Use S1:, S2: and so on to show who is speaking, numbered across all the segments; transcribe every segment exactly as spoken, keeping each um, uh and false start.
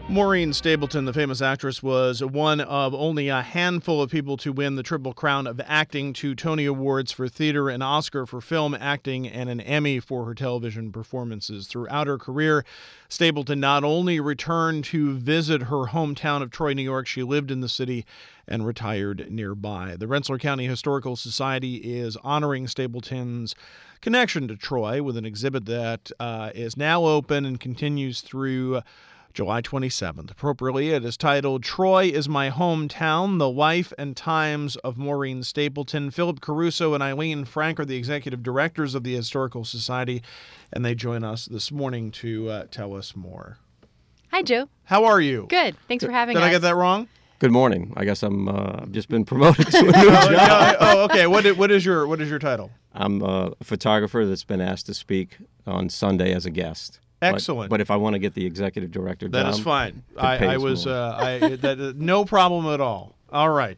S1: Maureen Stapleton, the famous actress, was one of only a handful of people to win the Triple Crown of Acting, two Tony Awards for theater, an Oscar for film acting, and an Emmy for her television performances. Throughout her career, Stapleton not only returned to visit her hometown of Troy, New York, she lived in the city and retired nearby. The Rensselaer County Historical Society is honoring Stapleton's connection to Troy with an exhibit that uh, is now open and continues through July twenty-seventh. Appropriately, it is titled Troy is My Hometown, The Life and Times of Maureen Stapleton. Philip Caruso and Eileen Frank are the executive directors of the Historical Society, and they join us this morning to uh, tell us more.
S2: Hi, Joe.
S1: How are you?
S2: Good. Thanks for having
S1: Did
S2: us.
S1: Did I get that wrong?
S3: Good morning. I guess I'm. Uh, I've just been promoted to a new
S1: oh,
S3: job.
S1: yeah, oh, okay. What is, what is your What is your title?
S3: I'm a photographer that's been asked to speak on Sunday as a guest.
S1: Excellent.
S3: But, but if I want to get the executive director
S1: that
S3: job,
S1: is fine.
S3: it
S1: I,
S3: pays
S1: I was
S3: more.
S1: uh, I that, uh, no problem at all. All right.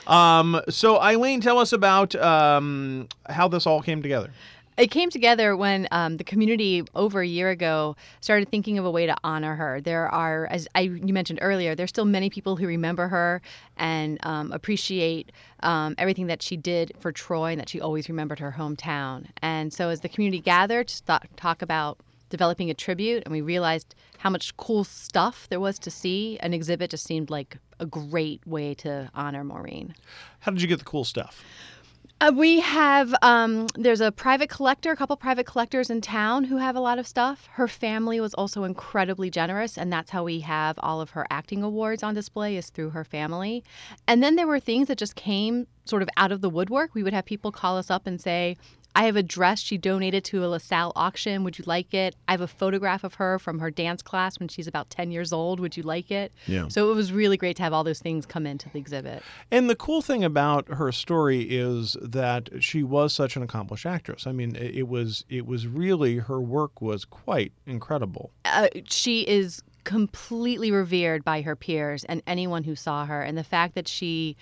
S1: Um, so Eileen, tell us about um, how this all came together.
S2: It came together when um, the community over a year ago started thinking of a way to honor her. There are, as I, you mentioned earlier, there's still many people who remember her and um, appreciate um, everything that she did for Troy and that she always remembered her hometown. And so as the community gathered to th- talk about developing a tribute, and we realized how much cool stuff there was to see, an exhibit just seemed like a great way to honor Maureen.
S1: How did you get the cool stuff?
S2: Uh, we have, um, there's a private collector, a couple private collectors in town who have a lot of stuff. Her family was also incredibly generous, and that's how we have all of her acting awards on display, is through her family. And then there were things that just came sort of out of the woodwork. We would have people call us up and say, I have a dress she donated to a LaSalle auction. Would you like it? I have a photograph of her from her dance class when she's about ten years old. Would you like it?
S1: Yeah.
S2: So it was really great to have all those things come into the exhibit.
S1: And the cool thing about her story is that she was such an accomplished actress. I mean, it was it was really, her work was quite incredible.
S2: Uh, she is completely revered by her peers and anyone who saw her. And the fact that she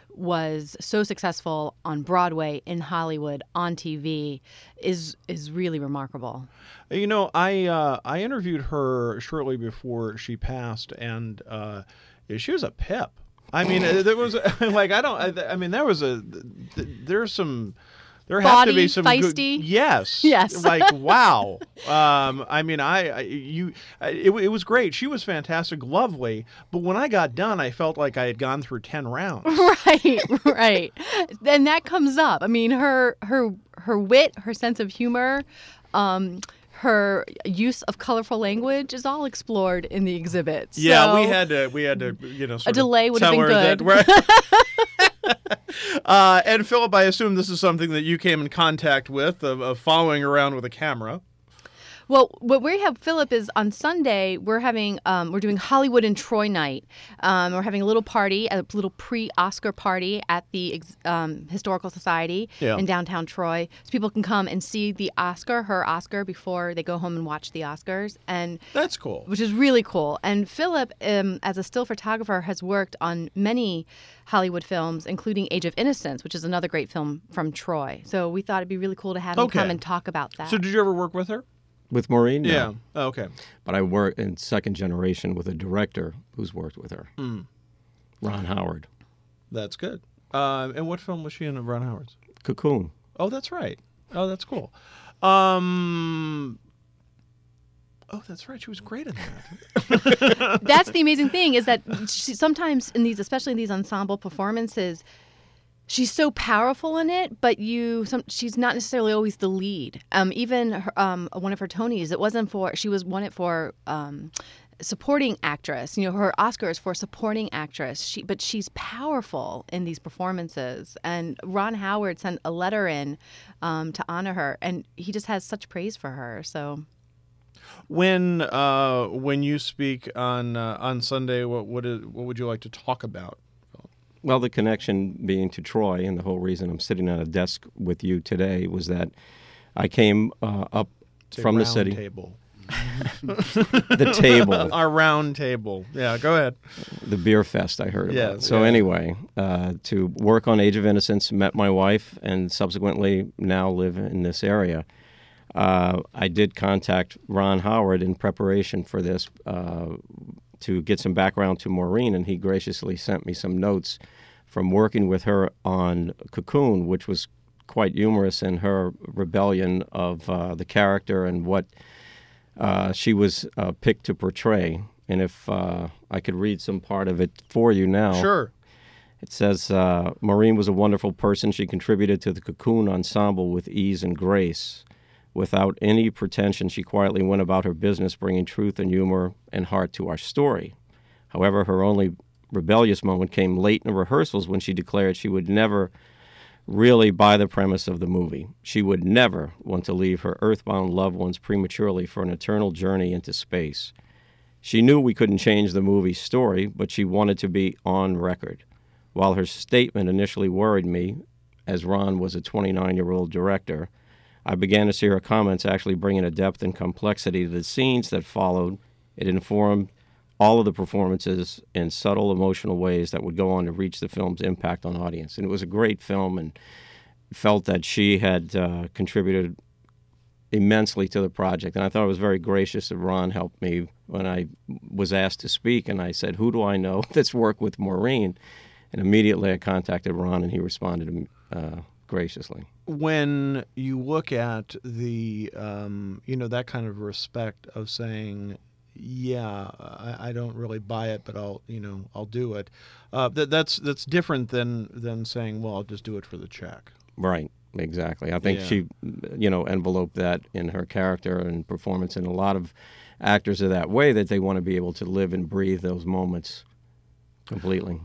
S2: was so successful on Broadway, in Hollywood, on T V is is really remarkable.
S1: You know, I uh, I interviewed her shortly before she passed, and uh, she was a pip. I mean, there was like I don't. I, I mean, there was a there's some. There have
S2: Body,
S1: to be some
S2: feisty.
S1: Good, yes.
S2: Yes.
S1: Like, wow. Um, I mean, I, I you, it, it was great. She was fantastic, lovely. But when I got done, I felt like I had gone through ten rounds.
S2: Right, right. And that comes up. I mean, her her her wit, her sense of humor, um, her use of colorful language is all explored in the exhibit.
S1: Yeah,
S2: so
S1: we had to, we had to, you know, sort
S2: a delay
S1: of
S2: would have
S1: tell
S2: been
S1: her
S2: good.
S1: That, right? uh, and Philip, I assume this is something that you came in contact with, of, of following around with a camera.
S2: Well, what we have, Philip, is on Sunday we're having um, we're doing Hollywood and Troy night. Um, we're having a little party, a little pre-Oscar party at the um, Historical Society
S1: Yeah.
S2: in downtown Troy, so people can come and see the Oscar, her Oscar, before they go home and watch the Oscars, and
S1: That's cool.
S2: which is really cool. And Philip, um, as a still photographer, has worked on many Hollywood films, including Age of Innocence, which is another great film from Troy. So we thought it'd be really cool to have him
S1: Okay.
S2: come and talk about that.
S1: So did you ever work with her?
S3: With Maureen, no.
S1: Yeah. Oh, okay.
S3: But I work in second generation with a director who's worked with her,
S1: Mm.
S3: Ron Howard.
S1: That's good. Uh, and what film was she in of Ron Howard's?
S3: Cocoon.
S1: Oh, that's right. Oh, that's cool. Um, oh, that's right. She was great in that.
S2: That's the amazing thing, is that she, sometimes in these, especially in these ensemble performances, she's so powerful in it, but you, some, she's not necessarily always the lead. Um, even her, um, one of her Tonys, it wasn't for, she was won it for um, supporting actress. You know, her Oscar is for supporting actress. She, but she's powerful in these performances. And Ron Howard sent a letter in um, to honor her, and he just has such praise for her. So.
S1: When uh, when you speak on uh, on Sunday, what what, is, what would you like to talk about?
S3: Well, the connection being to Troy, and the whole reason I'm sitting at a desk with you today was that I came uh, up
S1: It's a
S3: from the
S1: round
S3: city.
S1: Table.
S3: The table.
S1: Our round table. Yeah, go ahead.
S3: The beer fest I heard about.
S1: Yes,
S3: so
S1: yeah.
S3: anyway, uh, to work on Age of Innocence, met my wife, and subsequently now live in this area. Uh, I did contact Ron Howard in preparation for this. Uh, to get some background to Maureen, and he graciously sent me some notes from working with her on Cocoon, which was quite humorous in her rebellion of uh, the character and what uh, she was uh, picked to portray. And if uh, I could read some part of it for you now.
S1: Sure.
S3: It says, uh, Maureen was a wonderful person. She contributed to the Cocoon ensemble with ease and grace. Without any pretension, she quietly went about her business, bringing truth and humor and heart to our story. However, her only rebellious moment came late in rehearsals when she declared she would never really buy the premise of the movie. She would never want to leave her earthbound loved ones prematurely for an eternal journey into space. She knew we couldn't change the movie's story, but she wanted to be on record. While her statement initially worried me, as Ron was a twenty-nine-year-old director, I began to see her comments actually bringing a depth and complexity to the scenes that followed. It informed all of the performances in subtle emotional ways that would go on to reach the film's impact on audience. And it was a great film, and felt that she had uh, contributed immensely to the project. And I thought it was very gracious that Ron helped me when I was asked to speak, and I said, who do I know that's worked with Maureen? And immediately I contacted Ron, and he responded uh, graciously.
S1: When you look at the, um, you know, that kind of respect of saying, yeah, I, I don't really buy it, but I'll, you know, I'll do it. Uh, that that's that's different than than saying, well, I'll just do it for the check.
S3: Right, exactly. I think
S1: Yeah.
S3: she, you know, enveloped that in her character and performance, and a lot of actors are that way, that they want to be able to live and breathe those moments completely.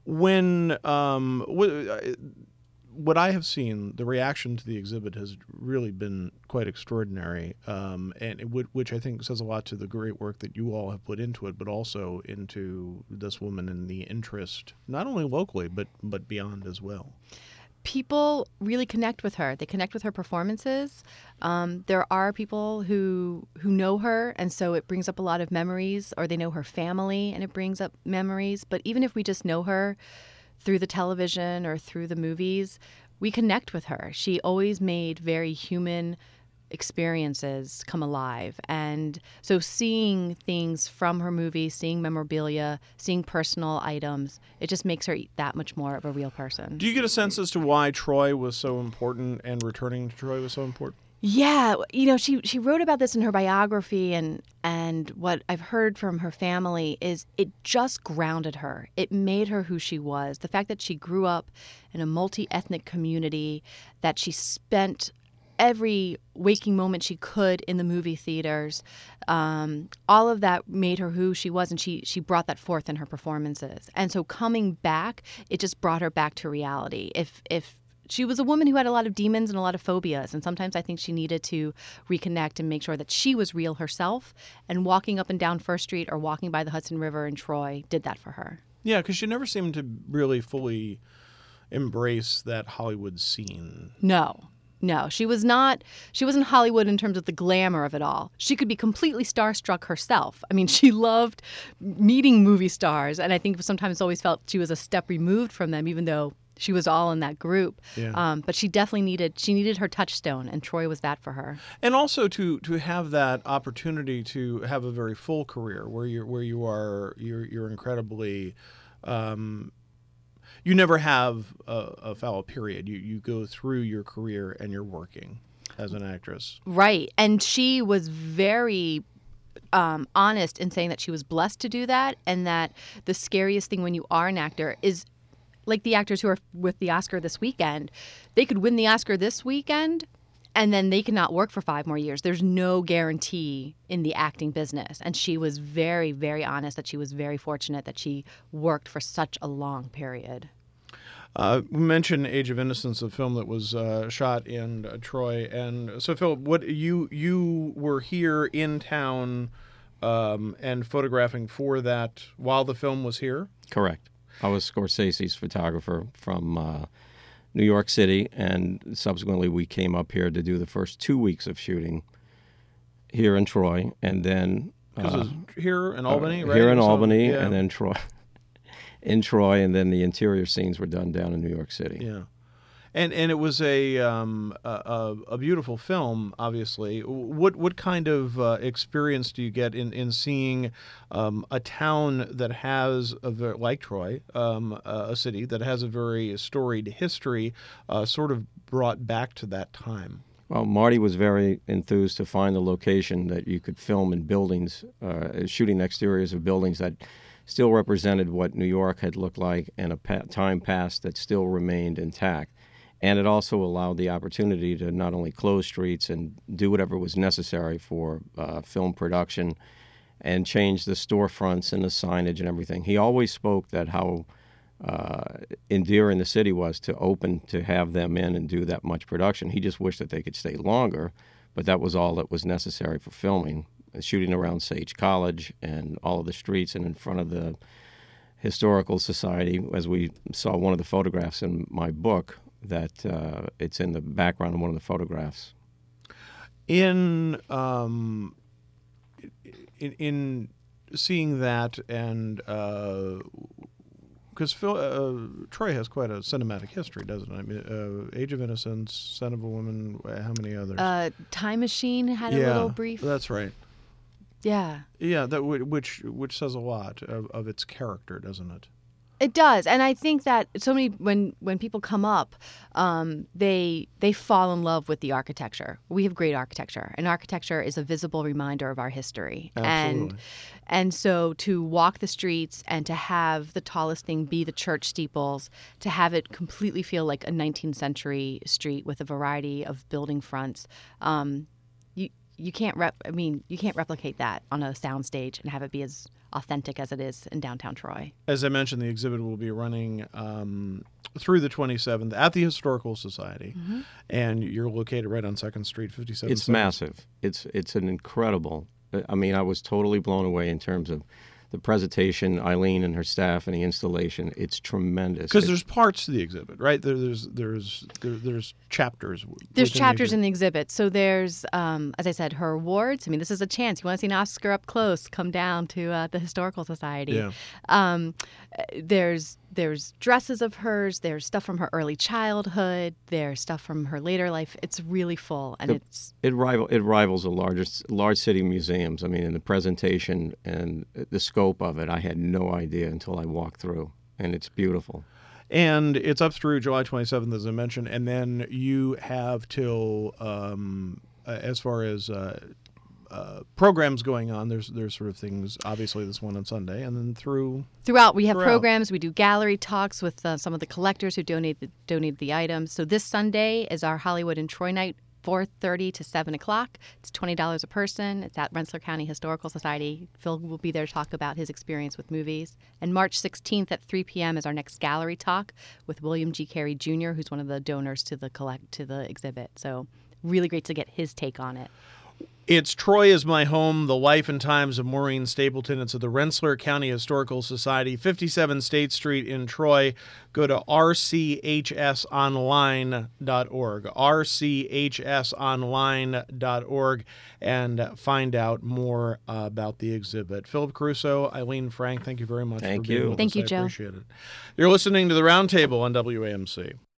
S1: When um, wh- what I have seen, the reaction to the exhibit has really been quite extraordinary, um, and it would, which I think says a lot to the great work that you all have put into it, but also into this woman and the interest, not only locally, but but beyond as well.
S2: People really connect with her. They connect with her performances. Um, there are people who who know her, and so it brings up a lot of memories, or they know her family, and it brings up memories. But even if we just know her through the television or through the movies, we connect with her. She always made very human experiences come alive. And so seeing things from her movies, seeing memorabilia, seeing personal items, it just makes her that much more of a real person.
S1: Do you get a sense as to why Troy was so important and returning to Troy was so important?
S2: Yeah, you know, she she wrote about this in her biography, and and what I've heard from her family is it just grounded her. It made her who she was. The fact that she grew up in a multi-ethnic community, that she spent every waking moment she could in the movie theaters, um, all of that made her who she was, and she she brought that forth in her performances. And so coming back, it just brought her back to reality. If if she was a woman who had a lot of demons and a lot of phobias, and sometimes I think she needed to reconnect and make sure that she was real herself, and walking up and down First Street or walking by the Hudson River in Troy did that for her.
S1: Yeah, because she never seemed to really fully embrace that Hollywood scene.
S2: No. No, she was not, she wasn't Hollywood in terms of the glamour of it all. She could be completely starstruck herself. I mean, she loved meeting movie stars, and I think sometimes always felt she was a step removed from them, even though she was all in that group.
S1: Yeah.
S2: Um, but she definitely needed, she needed her touchstone, and Troy was that for her.
S1: And also to to have that opportunity to have a very full career where you're where you are you're you're incredibly um, you never have a, a fallow period. You you go through your career and you're working as an actress.
S2: Right. And she was very um, honest in saying that she was blessed to do that, and that the scariest thing when you are an actor is, like the actors who are with the Oscar this weekend, they could win the Oscar this weekend, and then they cannot work for five more years. There's no guarantee in the acting business. And she was very, very honest that she was very fortunate that she worked for such a long period.
S1: Uh, we mentioned Age of Innocence, a film that was uh, shot in uh, Troy. And so, Philip, what you you were here in town um, and photographing for that while the film was here?
S3: Correct. I was Scorsese's photographer from uh, New York City, and subsequently we came up here to do the first two weeks of shooting here in Troy, and then
S1: Because
S3: uh,
S1: it was here in Albany,
S3: uh,
S1: right?
S3: here in
S1: So,
S3: Albany,
S1: yeah.
S3: and then Troy, in Troy, and then the interior scenes were done down in New York City.
S1: Yeah. And and it was a um, a, a a beautiful film. Obviously, what what kind of uh, experience do you get in in seeing um, a town that has a ver- like Troy, um, a a city that has a very storied history, uh, sort of brought back to that time?
S3: Well, Marty was very enthused to find a location that you could film in buildings, uh, shooting exteriors of buildings that still represented what New York had looked like in a pa- time past that still remained intact. And it also allowed the opportunity to not only close streets and do whatever was necessary for uh, film production and change the storefronts and the signage and everything. He always spoke that how uh, endearing the city was to open to have them in and do that much production. He just wished that they could stay longer, but that was all that was necessary for filming. Shooting around Sage College and all of the streets and in front of the Historical Society, as we saw one of the photographs in my book, that uh, it's in the background of one of the photographs.
S1: In um, in, in seeing that, and because uh, uh, Troy has quite a cinematic history, doesn't it? I mean, uh, Age of Innocence, Son of a Woman, how many others?
S2: Uh, Time Machine had a
S1: yeah,
S2: little brief.
S1: That's right.
S2: Yeah.
S1: Yeah, that w- which which says a lot of, of its character, doesn't it?
S2: It does, and I think that so many when when people come up, um, they they fall in love with the architecture. We have great architecture, and architecture is a visible reminder of our history.
S1: Absolutely.
S2: And and so to walk the streets and to have the tallest thing be the church steeples, to have it completely feel like a nineteenth century street with a variety of building fronts. Um, you you can't rep. I mean, you can't replicate that on a soundstage and have it be as authentic as it is in downtown Troy.
S1: As I mentioned, the exhibit will be running um, through the twenty-seventh at the Historical Society, mm-hmm. and you're located right on second Street, fifty-seven.
S3: It's massive. It's it's an incredible. I mean, I was totally blown away in terms of the presentation, Eileen and her staff, and the installation. It's tremendous.
S1: Because there's parts to the exhibit, right? There, there's there's there, there's chapters.
S2: There's chapters the in the exhibit. So there's, um, as I said, her awards. I mean, this is a chance. You want to see an Oscar up close? Come down to uh, the Historical Society.
S1: Yeah.
S2: Um, there's there's dresses of hers. There's stuff from her early childhood. There's stuff from her later life. It's really full, and
S3: the,
S2: it's
S3: it rival it rivals the largest large city museums. I mean, in the presentation and the scope of it, I had no idea until I walked through, and it's beautiful.
S1: And it's up through July twenty-seventh, as I mentioned, and then you have till um, uh, as far as uh, uh, programs going on. There's there's sort of things. Obviously, this one on Sunday, and then through
S2: throughout we have
S1: throughout.
S2: programs. We do gallery talks with uh, some of the collectors who donate the, donated the items. So this Sunday is our Hollywood and Troy night. four thirty to seven o'clock. It's twenty dollars a person. It's at Rensselaer County Historical Society. Phil will be there to talk about his experience with movies. And March sixteenth at three p.m. is our next gallery talk with William G. Carey Junior, who's one of the donors to the collect to the exhibit. So really great to get his take on it.
S1: It's Troy is My Home, The Life and Times of Maureen Stapleton. It's at the Rensselaer County Historical Society, fifty-seven State Street in Troy. Go to r c h s online dot org, r c h s online dot org, and find out more uh, about the exhibit. Philip Caruso, Eileen Frank, thank you very much
S3: thank
S1: for being
S3: you.
S1: with
S2: Thank
S1: us.
S2: you,
S1: I
S2: Joe.
S1: appreciate it. You're listening to The Roundtable on W A M C.